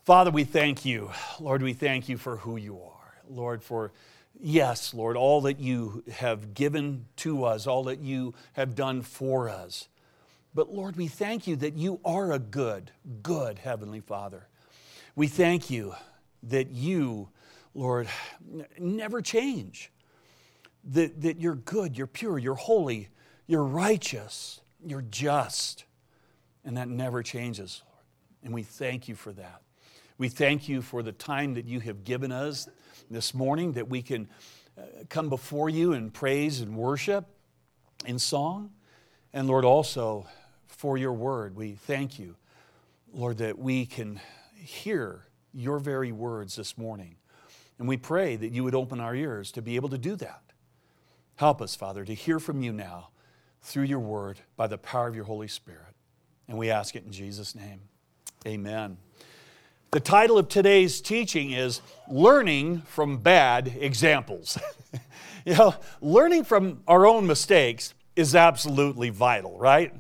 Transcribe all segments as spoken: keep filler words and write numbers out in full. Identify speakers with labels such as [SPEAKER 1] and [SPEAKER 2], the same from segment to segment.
[SPEAKER 1] Father, we thank you. Lord, we thank you for who you are. Lord, for, yes, Lord, all that you have given to us, all that you have done for us. But Lord, we thank you that you are a good, good Heavenly Father. We thank you that you, Lord, never change. That, that you're good, you're pure, you're holy, you're righteous, you're just. And that never changes, Lord. And we thank you for that. We thank you for the time that you have given us this morning, that we can come before you in praise and worship, in song. And Lord, also for your word, we thank you, Lord, that we can hear your very words this morning. And we pray that you would open our ears to be able to do that. Help us, Father, to hear from you now through your word by the power of your Holy Spirit. And we ask it in Jesus' name. Amen. The title of today's teaching is Learning from Bad Examples. You know, learning from our own mistakes is absolutely vital, right?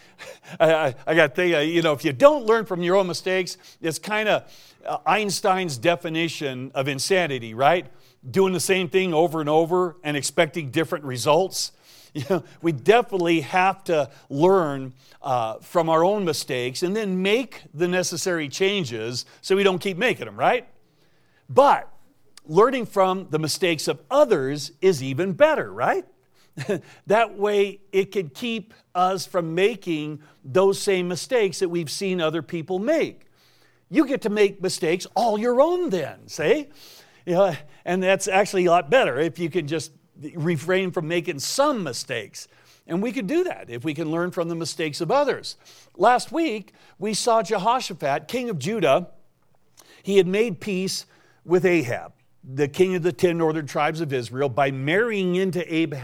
[SPEAKER 1] I, I, I got to think, you know, if you don't learn from your own mistakes, it's kind of Einstein's definition of insanity, right? Doing the same thing over and over and expecting different results. You know, we definitely have to learn uh, from our own mistakes and then make the necessary changes so we don't keep making them, right? But learning from the mistakes of others is even better, right? That way it could keep us from making those same mistakes that we've seen other people make. You get to make mistakes all your own then, see? You know, and that's actually a lot better if you can just refrain from making some mistakes. And we could do that if we can learn from the mistakes of others. Last week, we saw Jehoshaphat, king of Judah. He had made peace with Ahab, the king of the ten northern tribes of Israel, by marrying into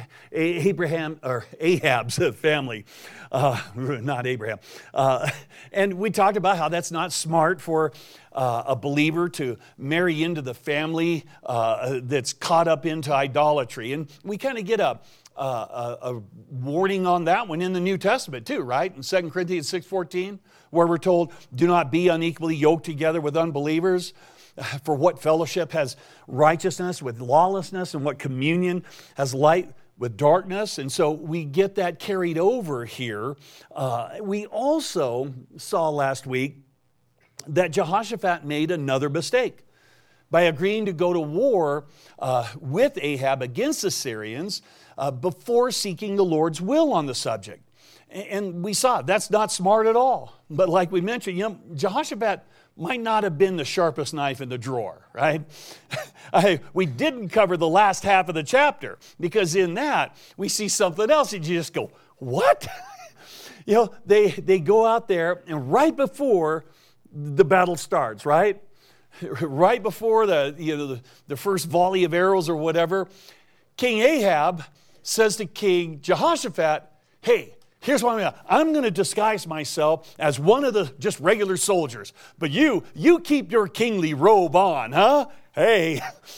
[SPEAKER 1] Abraham or Ahab's family, uh, not Abraham. Uh, and we talked about how that's not smart for uh, a believer to marry into the family uh, that's caught up into idolatry. And we kind of get a, a, a warning on that one in the New Testament too, right? In Second Corinthians six fourteen, where we're told, do not be unequally yoked together with unbelievers. For what fellowship has righteousness with lawlessness, and what communion has light with darkness? And so we get that carried over here. Uh, we also saw last week that Jehoshaphat made another mistake by agreeing to go to war uh, with Ahab against the Syrians uh, before seeking the Lord's will on the subject. And we saw that's not smart at all. But like we mentioned, you know, Jehoshaphat might not have been the sharpest knife in the drawer, right? I, we didn't cover the last half of the chapter, because in that we see something else and you just go, what? You know, they, they go out there, and right before the battle starts, right? Right before the, you know, the, the first volley of arrows or whatever, King Ahab says to King Jehoshaphat, hey, here's what I'm going to do. I'm going to disguise myself as one of the just regular soldiers. But you, you keep your kingly robe on, huh? Hey.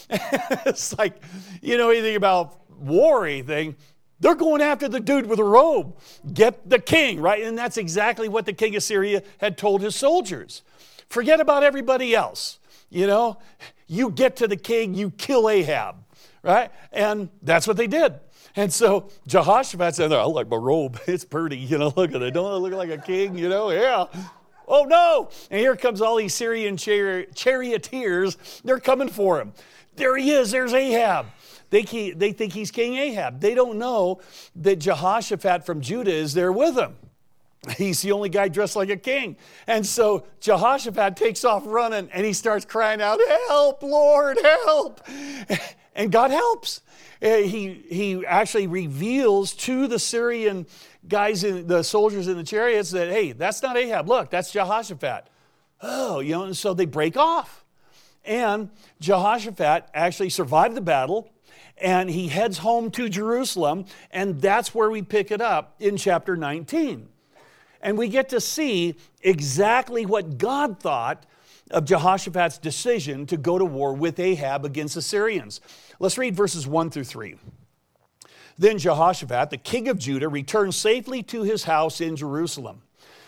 [SPEAKER 1] It's like, you know anything about war or anything, they're going after the dude with a robe. Get the king, right? And that's exactly what the king of Syria had told his soldiers. Forget about everybody else. You know, you get to the king, you kill Ahab, right? And that's what they did. And so Jehoshaphat said, I like my robe. It's pretty, you know, look at it. Don't I look like a king, you know? Yeah. Oh, no. And here comes all these Syrian chari- charioteers. They're coming for him. There he is. There's Ahab. They, they think he's King Ahab. They don't know that Jehoshaphat from Judah is there with him. He's the only guy dressed like a king. And so Jehoshaphat takes off running, and he starts crying out, help, Lord, help. And God helps. He, he actually reveals to the Syrian guys, in, the soldiers in the chariots, that, hey, that's not Ahab. Look, that's Jehoshaphat. Oh, you know, and so they break off. And Jehoshaphat actually survived the battle, and he heads home to Jerusalem, and that's where we pick it up in chapter nineteen. And we get to see exactly what God thought of Jehoshaphat's decision to go to war with Ahab against the Syrians. Let's read verses one through three. Then Jehoshaphat, the king of Judah, returned safely to his house in Jerusalem.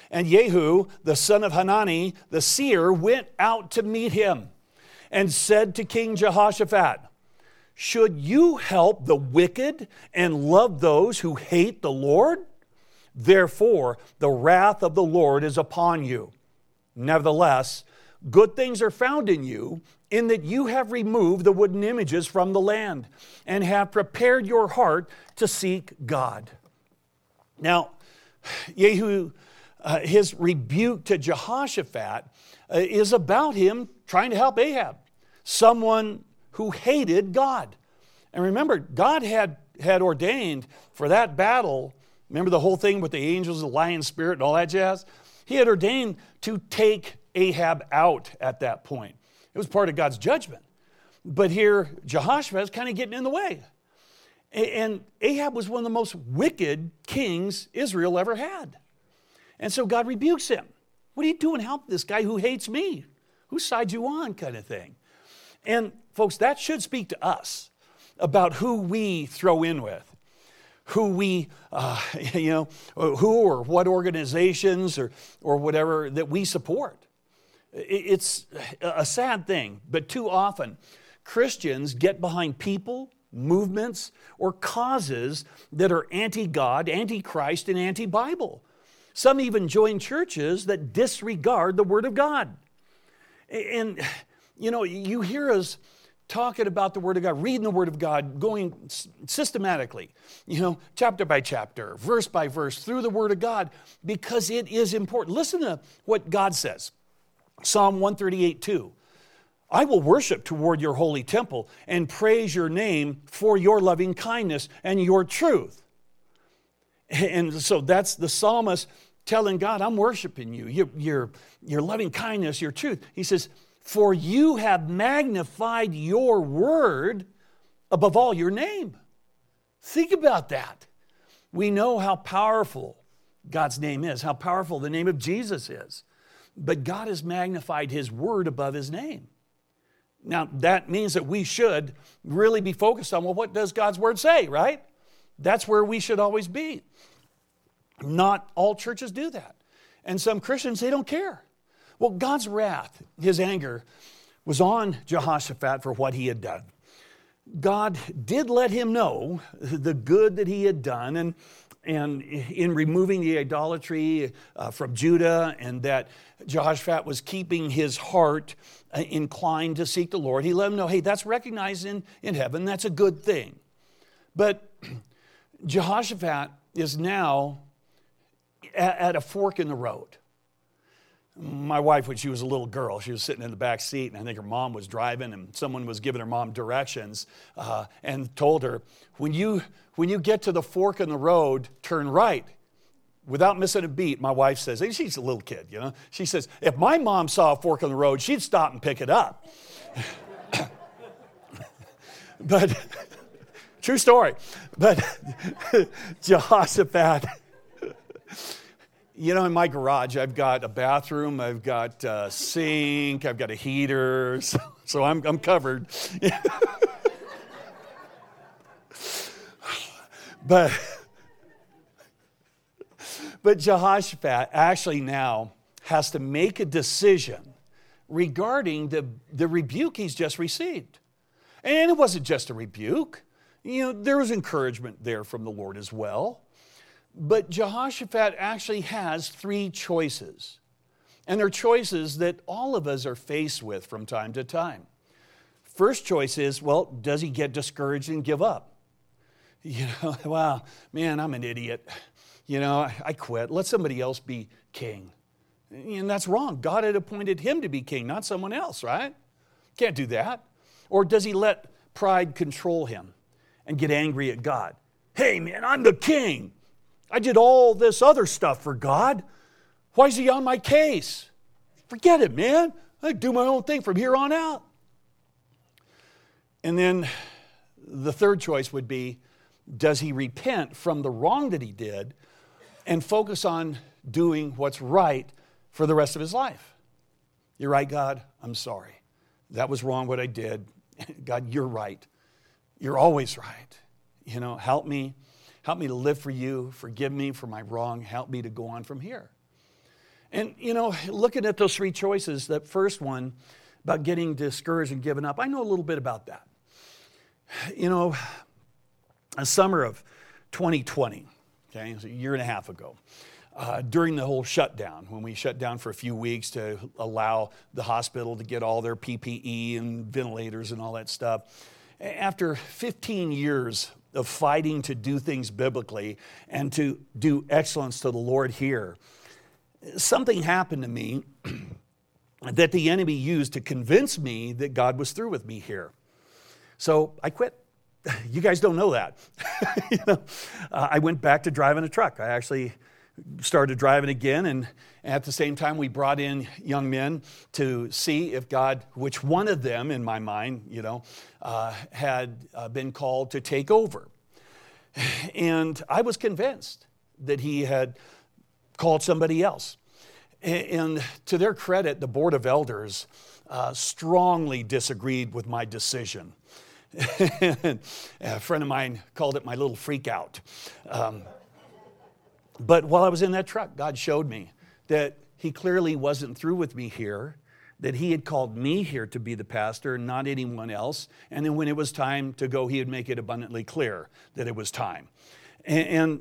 [SPEAKER 1] And Jehu, the son of Hanani, the seer, went out to meet him and said to King Jehoshaphat, should you help the wicked and love those who hate the Lord? Therefore, the wrath of the Lord is upon you. Nevertheless, good things are found in you, in that you have removed the wooden images from the land and have prepared your heart to seek God. Now, Jehu, uh, his rebuke to Jehoshaphat uh, is about him trying to help Ahab, someone who hated God. And remember, God had, had ordained for that battle, remember the whole thing with the angels, the lion spirit, and all that jazz? He had ordained to take Ahab out at that point. It was part of God's judgment. But here, Jehoshaphat is kind of getting in the way. And Ahab was one of the most wicked kings Israel ever had. And so God rebukes him. What are you doing? Help this guy who hates me. Whose side you on, kind of thing. And folks, that should speak to us about who we throw in with, who we, uh, you know, who or what organizations or, or whatever that we support. It's a sad thing, but too often Christians get behind people, movements, or causes that are anti-God, anti-Christ, and anti-Bible. Some even join churches that disregard the Word of God. And, you know, you hear us talking about the Word of God, reading the Word of God, going systematically, you know, chapter by chapter, verse by verse, through the Word of God, because it is important. Listen to what God says. Psalm one thirty-eight, two. I will worship toward your holy temple and praise your name for your loving kindness and your truth. And so that's the psalmist telling God, I'm worshiping you, your, your, your loving kindness, your truth. He says, for you have magnified your word above all your name. Think about that. We know how powerful God's name is, how powerful the name of Jesus is. But God has magnified his word above his name. Now, that means that we should really be focused on, well, what does God's word say, right? That's where we should always be. Not all churches do that. And some Christians, they don't care. Well, God's wrath, his anger, was on Jehoshaphat for what he had done. God did let him know the good that he had done, and, and in removing the idolatry uh, from Judah, and that Jehoshaphat was keeping his heart uh, inclined to seek the Lord. He let him know, hey, that's recognized in, in heaven. That's a good thing. But Jehoshaphat is now at, at a fork in the road. My wife, when she was a little girl, she was sitting in the back seat, and I think her mom was driving, and someone was giving her mom directions uh, and told her, when you, when you get to the fork in the road, turn right. Without missing a beat, my wife says, and she's a little kid, you know, she says, if my mom saw a fork in the road, she'd stop and pick it up. But, true story, but Jehoshaphat, you know, in my garage, I've got a bathroom, I've got a sink, I've got a heater, so, so I'm, I'm covered. but, but Jehoshaphat actually now has to make a decision regarding the, the rebuke he's just received. And it wasn't just a rebuke. You know, there was encouragement there from the Lord as well. But Jehoshaphat actually has three choices. And they're choices that all of us are faced with from time to time. First choice is, well, does he get discouraged and give up? You know, wow, man, I'm an idiot. You know, I, I quit. Let somebody else be king. And that's wrong. God had appointed him to be king, not someone else, right? Can't do that. Or does he let pride control him and get angry at God? Hey, man, I'm the king. I did all this other stuff for God. Why is he on my case? Forget it, man. I do my own thing from here on out. And then the third choice would be, does he repent from the wrong that he did and focus on doing what's right for the rest of his life? You're right, God. I'm sorry. That was wrong what I did. God, you're right. You're always right. You know, help me. Help me to live for you. Forgive me for my wrong. Help me to go on from here. And, you know, looking at those three choices, that first one about getting discouraged and giving up, I know a little bit about that. You know, a summer of twenty twenty, okay, it was a year and a half ago, uh, during the whole shutdown, when we shut down for a few weeks to allow the hospital to get all their P P E and ventilators and all that stuff. After fifteen years of fighting to do things biblically and to do excellence to the Lord here, something happened to me that the enemy used to convince me that God was through with me here. So I quit. You guys don't know that. you know, uh, I went back to driving a truck. I actually started driving again, and at the same time we brought in young men to see if God, which one of them in my mind, you know, uh, had uh, been called to take over. And I was convinced that he had called somebody else. And to their credit, the Board of Elders uh, strongly disagreed with my decision. A friend of mine called it my little freak out. Um, but while I was in that truck, God showed me that he clearly wasn't through with me here, that he had called me here to be the pastor, not anyone else. And then when it was time to go, he would make it abundantly clear that it was time. And, and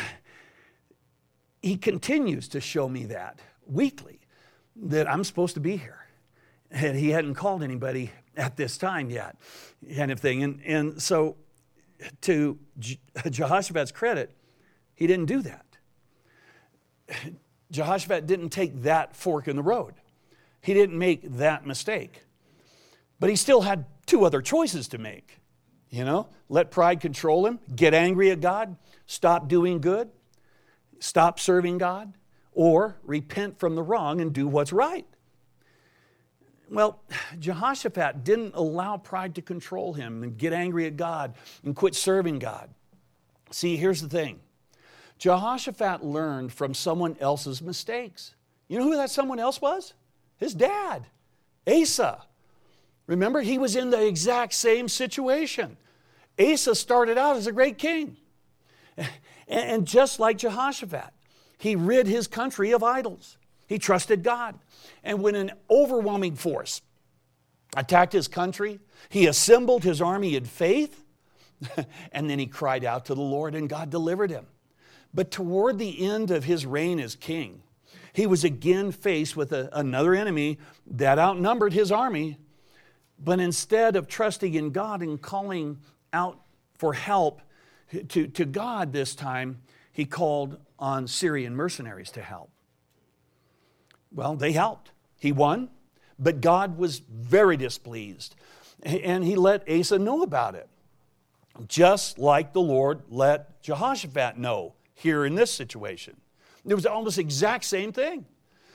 [SPEAKER 1] he continues to show me that weekly, that I'm supposed to be here. And he hadn't called anybody at this time yet, kind of thing. And, and so to Jehoshaphat's credit, he didn't do that. Jehoshaphat didn't take that fork in the road. He didn't make that mistake. But he still had two other choices to make. You know, let pride control him, get angry at God, stop doing good, stop serving God, or repent from the wrong and do what's right. Well, Jehoshaphat didn't allow pride to control him and get angry at God and quit serving God. See, here's the thing. Jehoshaphat learned from someone else's mistakes. You know who that someone else was? His dad, Asa. Remember, he was in the exact same situation. Asa started out as a great king. And just like Jehoshaphat, he rid his country of idols. He trusted God. And when an overwhelming force attacked his country, he assembled his army in faith, and then he cried out to the Lord, and God delivered him. But toward the end of his reign as king, he was again faced with a, another enemy that outnumbered his army. But instead of trusting in God and calling out for help to, to God this time, he called on Syrian mercenaries to help. Well, they helped. He won, but God was very displeased. And he let Asa know about it, just like the Lord let Jehoshaphat know here in this situation. It was almost the exact same thing.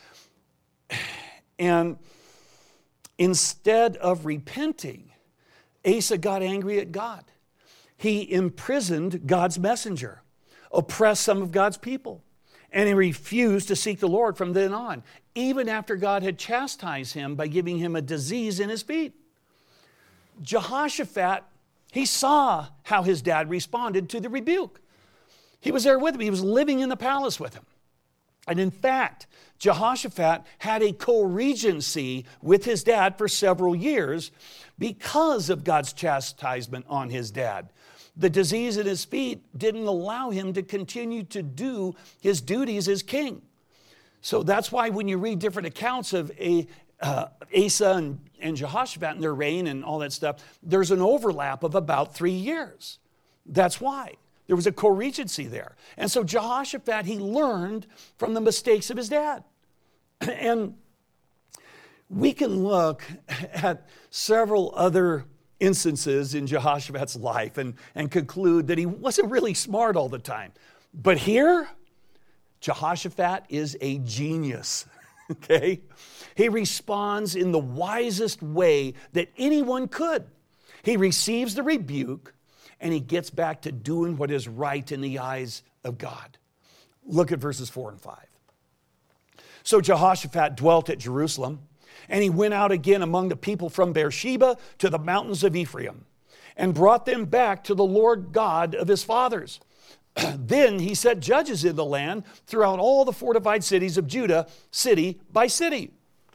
[SPEAKER 1] And instead of repenting, Asa got angry at God. He imprisoned God's messenger, oppressed some of God's people, and he refused to seek the Lord from then on, even after God had chastised him by giving him a disease in his feet. Jehoshaphat, he saw how his dad responded to the rebuke. He was there with him. He was living in the palace with him. And in fact, Jehoshaphat had a co-regency with his dad for several years because of God's chastisement on his dad. The disease in his feet didn't allow him to continue to do his duties as king. So that's why when you read different accounts of a, uh, Asa and, and Jehoshaphat and their reign and all that stuff, there's an overlap of about three years. That's why. There was a co-regency there. And so Jehoshaphat, he learned from the mistakes of his dad. And we can look at several other instances in Jehoshaphat's life and, and conclude that he wasn't really smart all the time. But here, Jehoshaphat is a genius, okay? He responds in the wisest way that anyone could. He receives the rebuke, and he gets back to doing what is right in the eyes of God. Look at verses four and five. So Jehoshaphat dwelt at Jerusalem, and he went out again among the people from Beersheba to the mountains of Ephraim, and brought them back to the Lord God of his fathers. Then he set judges in the land throughout all the fortified cities of Judah, city by city.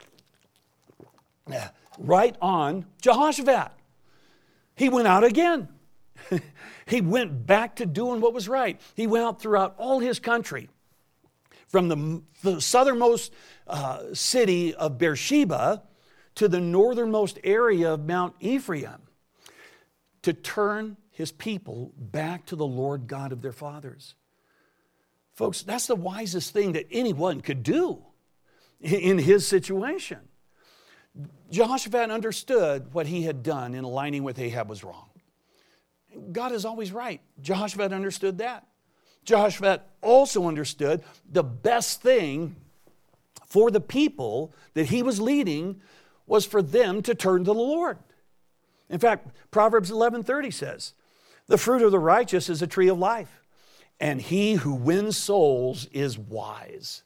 [SPEAKER 1] Right on Jehoshaphat. He went out again. He went back to doing what was right. He went out throughout all his country, from the, the southernmost uh, city of Beersheba to the northernmost area of Mount Ephraim, to turn his people back to the Lord God of their fathers. Folks, that's the wisest thing that anyone could do in his situation. Jehoshaphat understood what he had done in aligning with Ahab was wrong. God is always right. Jehoshaphat understood that. Jehoshaphat also understood the best thing for the people that he was leading was for them to turn to the Lord. In fact, Proverbs eleven thirty says, "The fruit of the righteous is a tree of life, and he who wins souls is wise."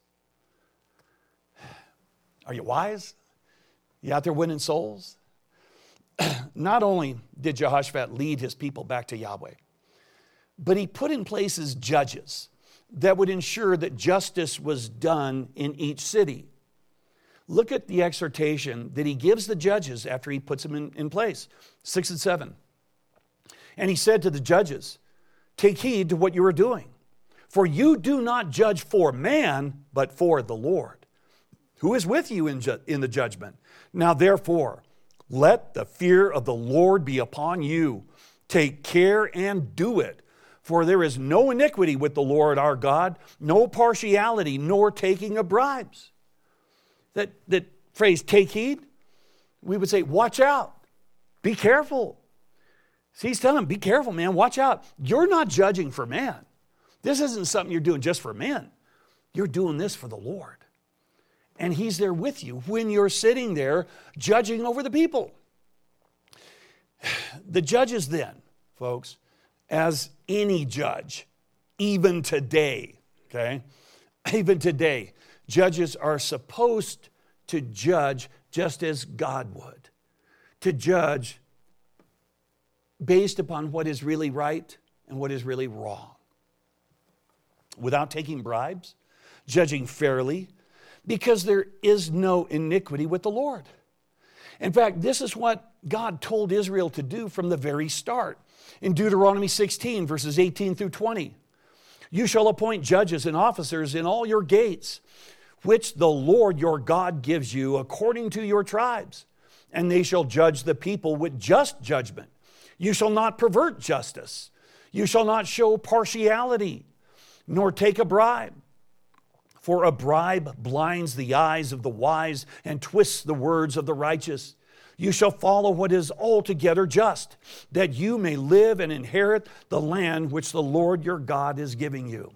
[SPEAKER 1] Are you wise? You out there winning souls? Not only did Jehoshaphat lead his people back to Yahweh, but he put in places judges that would ensure that justice was done in each city. Look at the exhortation that he gives the judges after he puts them in, in place. Six and seven. "And he said to the judges, 'Take heed to what you are doing, for you do not judge for man, but for the Lord, who is with you in, ju- in the judgment. Now therefore, let the fear of the Lord be upon you. Take care and do it. For there is no iniquity with the Lord our God, no partiality, nor taking of bribes.'" That, that phrase, "take heed," we would say, watch out. Be careful. See, he's telling them, be careful, man. Watch out. You're not judging for man. This isn't something you're doing just for men. You're doing this for the Lord. And he's there with you when you're sitting there judging over the people. The judges then, folks, as any judge, even today, okay, even today, judges are supposed to judge just as God would, to judge based upon what is really right and what is really wrong, without taking bribes, judging fairly, because there is no iniquity with the Lord. In fact, this is what God told Israel to do from the very start. In Deuteronomy sixteen, verses eighteen through twenty, "You shall appoint judges and officers in all your gates, which the Lord your God gives you according to your tribes, and they shall judge the people with just judgment. You shall not pervert justice. You shall not show partiality, nor take a bribe. For a bribe blinds the eyes of the wise and twists the words of the righteous. You shall follow what is altogether just, that you may live and inherit the land which the Lord your God is giving you."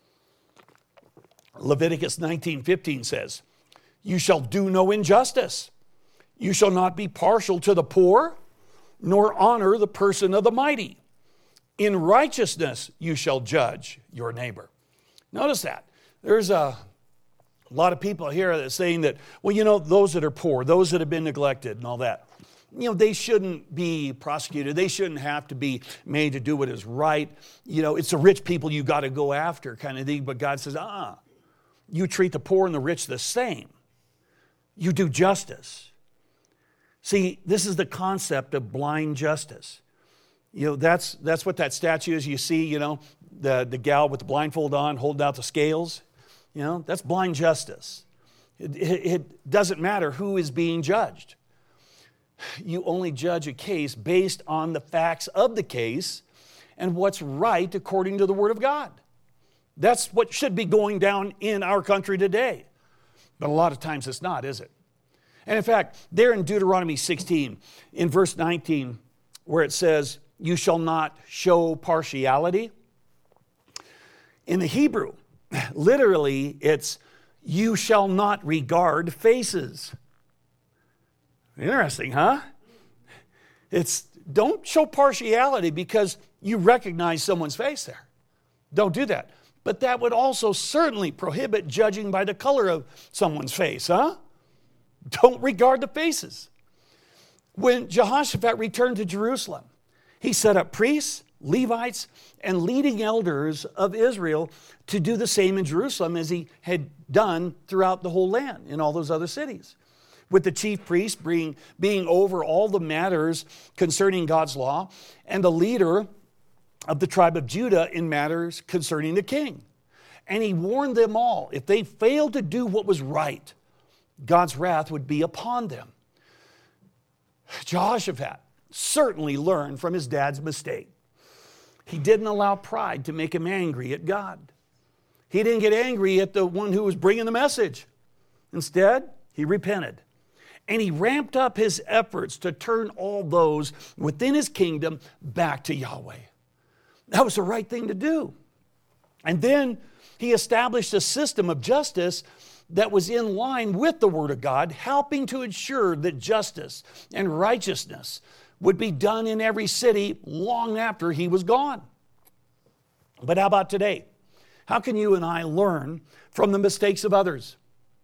[SPEAKER 1] Leviticus nineteen fifteen says, "You shall do no injustice. You shall not be partial to the poor, nor honor the person of the mighty. In righteousness you shall judge your neighbor." Notice that. There's a lot of people here that are saying that, well, you know, those that are poor, those that have been neglected and all that, you know, they shouldn't be prosecuted. They shouldn't have to be made to do what is right. You know, it's the rich people you got to go after kind of thing. But God says, ah, you treat the poor and the rich the same. You do justice. See, this is the concept of blind justice. You know, that's that's what that statue is. You see, you know, the, the gal with the blindfold on holding out the scales. You know, that's blind justice. It, it, it doesn't matter who is being judged. You only judge a case based on the facts of the case and what's right according to the Word of God. That's what should be going down in our country today. But a lot of times it's not, is it? And in fact, there in Deuteronomy sixteen, in verse nineteen, where it says, "You shall not show partiality," in the Hebrew, literally, it's, "You shall not regard faces." Interesting, huh? It's, don't show partiality because you recognize someone's face there. Don't do that. But that would also certainly prohibit judging by the color of someone's face, huh? Don't regard the faces. When Jehoshaphat returned to Jerusalem, he set up priests, Levites, and leading elders of Israel to do the same in Jerusalem as he had done throughout the whole land in all those other cities. With the chief priest being, being over all the matters concerning God's law, and the leader of the tribe of Judah in matters concerning the king. And he warned them all, if they failed to do what was right, God's wrath would be upon them. Jehoshaphat certainly learned from his dad's mistake. He didn't allow pride to make him angry at God. He didn't get angry at the one who was bringing the message. Instead, he repented. And he ramped up his efforts to turn all those within his kingdom back to Yahweh. That was the right thing to do. And then he established a system of justice that was in line with the Word of God, helping to ensure that justice and righteousness would be done in every city long after he was gone. But how about today? How can you and I learn from the mistakes of others?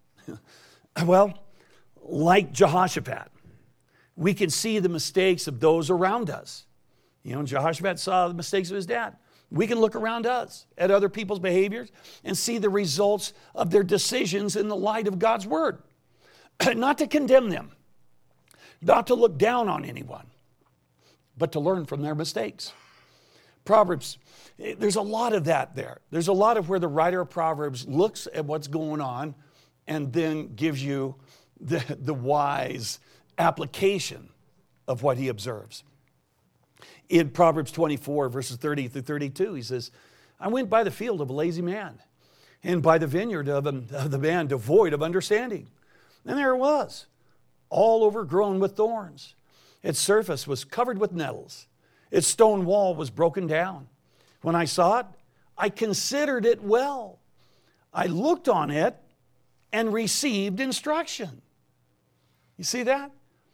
[SPEAKER 1] Well, like Jehoshaphat, we can see the mistakes of those around us. You know, Jehoshaphat saw the mistakes of his dad. We can look around us at other people's behaviors and see the results of their decisions in the light of God's Word. Not to condemn them, not to look down on anyone, but to learn from their mistakes. Proverbs, there's a lot of that there. There's a lot of where the writer of Proverbs looks at what's going on and then gives you the, the wise application of what he observes. In Proverbs twenty-four, verses thirty through thirty-two, he says, I went by the field of a lazy man, and by the vineyard of, a, of the man devoid of understanding. And there it was, all overgrown with thorns. Its surface was covered with nettles. Its stone wall was broken down. When I saw it, I considered it well. I looked on it and received instruction. You see that?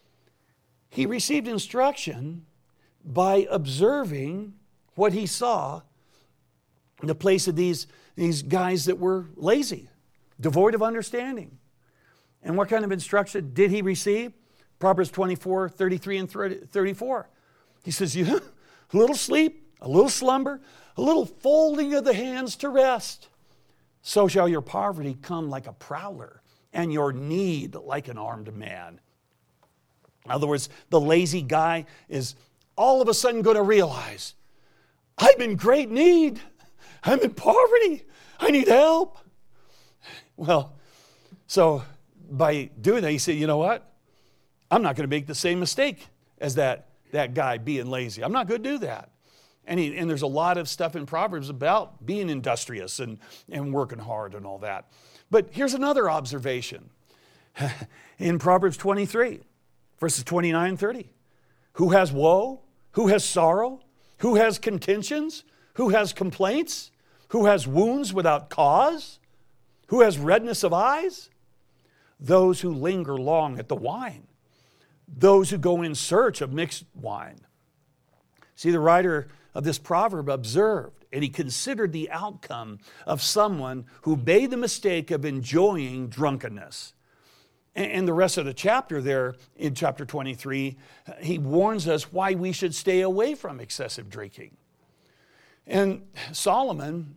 [SPEAKER 1] He received instruction by observing what he saw in the place of these, these guys that were lazy, devoid of understanding. And what kind of instruction did he receive? Proverbs twenty-four, thirty-three and thirty-four. He says, you, a little sleep, a little slumber, a little folding of the hands to rest. So shall your poverty come like a prowler, and your need like an armed man. In other words, the lazy guy is all of a sudden going to realize, I'm in great need. I'm in poverty. I need help. Well, so by doing that, he said, you know what? I'm not going to make the same mistake as that, that guy being lazy. I'm not going to do that. And, he, and there's a lot of stuff in Proverbs about being industrious and, and working hard and all that. But here's another observation. In Proverbs twenty-three, verses twenty-nine and thirty. Who has woe? Who has sorrow? Who has contentions? Who has complaints? Who has wounds without cause? Who has redness of eyes? Those who linger long at the wine. Those who go in search of mixed wine. See, the writer of this proverb observed and he considered the outcome of someone who made the mistake of enjoying drunkenness. And the rest of the chapter there, in chapter twenty-three, he warns us why we should stay away from excessive drinking. And Solomon,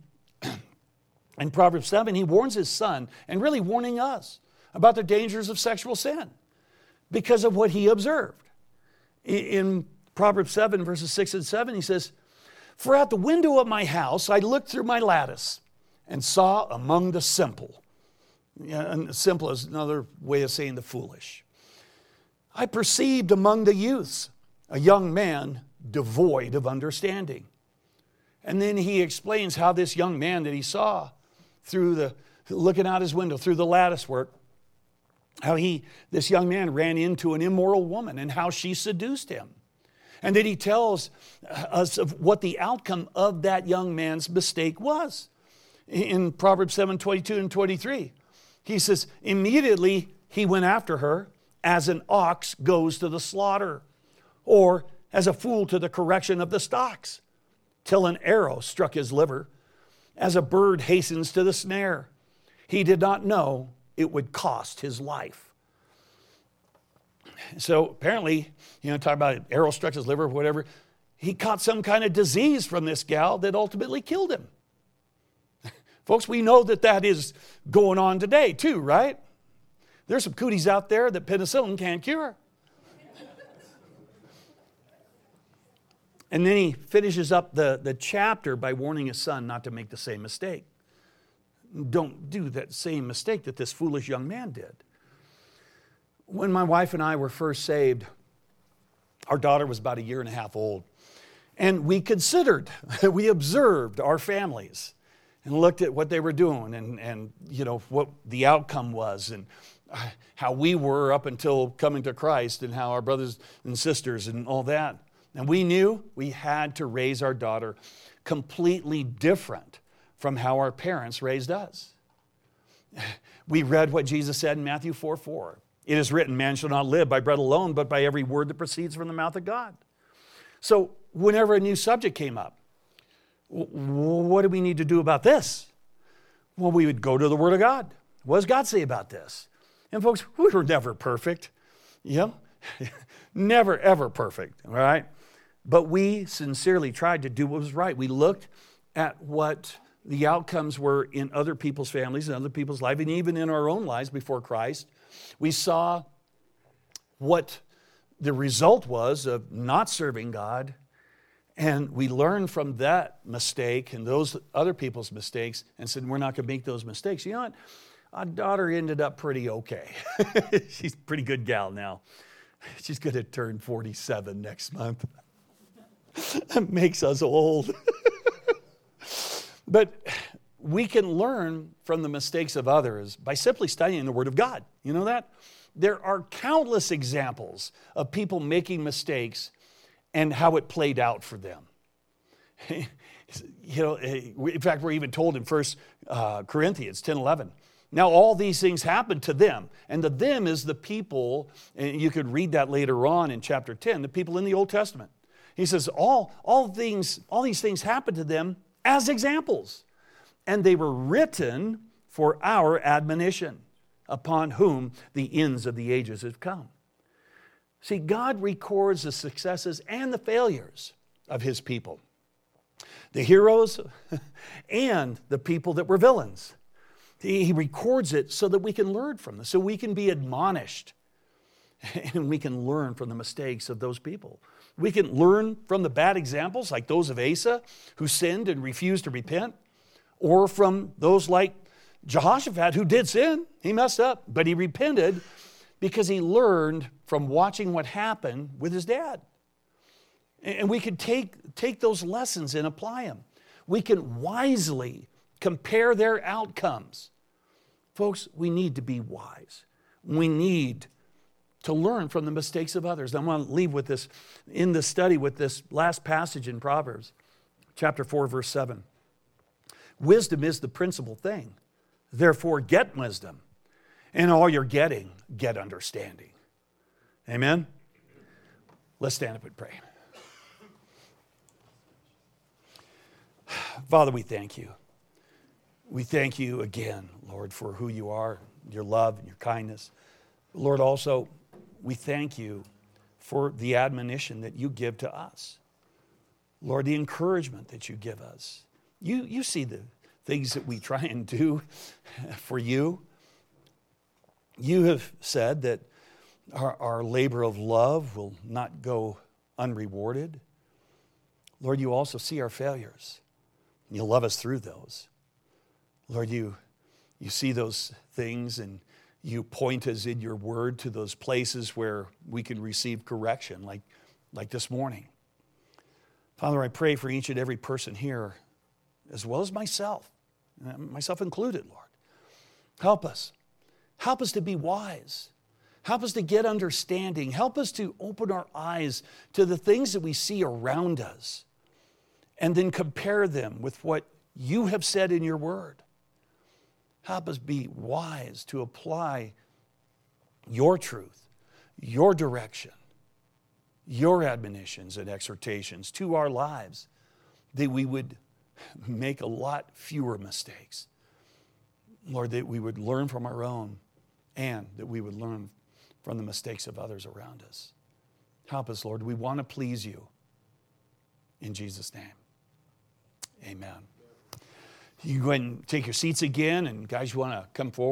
[SPEAKER 1] in Proverbs seven, he warns his son, and really warning us, about the dangers of sexual sin because of what he observed. In Proverbs seven, verses six and seven, he says, For at the window of my house I looked through my lattice and saw among the simple. Yeah, and simple is another way of saying the foolish. I perceived among the youths a young man devoid of understanding. And then he explains how this young man that he saw through the, looking out his window, through the lattice work, how he, this young man ran into an immoral woman and how she seduced him. And then he tells us of what the outcome of that young man's mistake was. In Proverbs seven, twenty-two and twenty-three. He says, immediately he went after her as an ox goes to the slaughter, or as a fool to the correction of the stocks, till an arrow struck his liver, as a bird hastens to the snare. He did not know it would cost his life. So apparently, you know, talk about an arrow struck his liver or whatever. he caught some kind of disease from this gal that ultimately killed him. Folks, we know that that is going on today too, right? There's some cooties out there that penicillin can't cure. And then he finishes up the, the chapter by warning his son not to make the same mistake. Don't do that same mistake that this foolish young man did. When my wife and I were first saved, our daughter was about a year and a half old. And we considered, we observed our families and looked at what they were doing and, and you know, what the outcome was and how we were up until coming to Christ and how our brothers and sisters and all that. And we knew we had to raise our daughter completely different from how our parents raised us. We read what Jesus said in Matthew four four. It is written, man shall not live by bread alone, but by every word that proceeds from the mouth of God. So whenever a new subject came up, what do we need to do about this? Well, we would go to the Word of God. What does God say about this? And folks, we were never perfect. You know? Never, ever perfect, all right? But we sincerely tried to do what was right. We looked at what the outcomes were in other people's families and other people's lives, and even in our own lives before Christ. We saw what the result was of not serving God, and we learned from that mistake and those other people's mistakes and said, we're not going to make those mistakes. You know what? Our daughter ended up pretty okay. She's a pretty good gal now. She's going to turn forty-seven next month. That makes us old. But we can learn from the mistakes of others by simply studying the Word of God. You know that? There are countless examples of people making mistakes and how it played out for them. You know, in fact, we're even told in First Corinthians ten eleven. Now all these things happened to them. And the them is the people, and you could read that later on in chapter ten, the people in the Old Testament. He says, all, all, things, all these things happened to them as examples. And they were written for our admonition, upon whom the ends of the ages have come. See, God records the successes and the failures of His people. The heroes and the people that were villains. He records it so that we can learn from them, so we can be admonished and we can learn from the mistakes of those people. We can learn from the bad examples like those of Asa, who sinned and refused to repent, or from those like Jehoshaphat, who did sin. He messed up, but he repented because he learned from watching what happened with his dad. And we can take, take those lessons and apply them. We can wisely compare their outcomes. Folks, we need to be wise. We need to learn from the mistakes of others. I want to leave with this, in the study with this last passage in Proverbs, chapter four, verse seven. Wisdom is the principal thing. Therefore, get wisdom. And all you're getting, get understanding. Amen? Let's stand up and pray. Father, we thank you. We thank you again, Lord, for who you are, your love and your kindness. Lord, also, we thank you for the admonition that you give to us. Lord, the encouragement that you give us. You, you see the things that we try and do for you. You have said that our, our labor of love will not go unrewarded. Lord, you also see our failures. You love us through those. Lord, you, you see those things and you point us in your word to those places where we can receive correction, like, like this morning. Father, I pray for each and every person here, as well as myself, myself included, Lord. Help us. Help us to be wise. Help us to get understanding. Help us to open our eyes to the things that we see around us and then compare them with what you have said in your word. Help us be wise to apply your truth, your direction, your admonitions and exhortations to our lives, that we would make a lot fewer mistakes. Lord, that we would learn from our own and that we would learn from the mistakes of others around us. Help us, Lord. We want to please you. In Jesus' name, amen. You can go ahead and take your seats again. And guys, you want to come forward?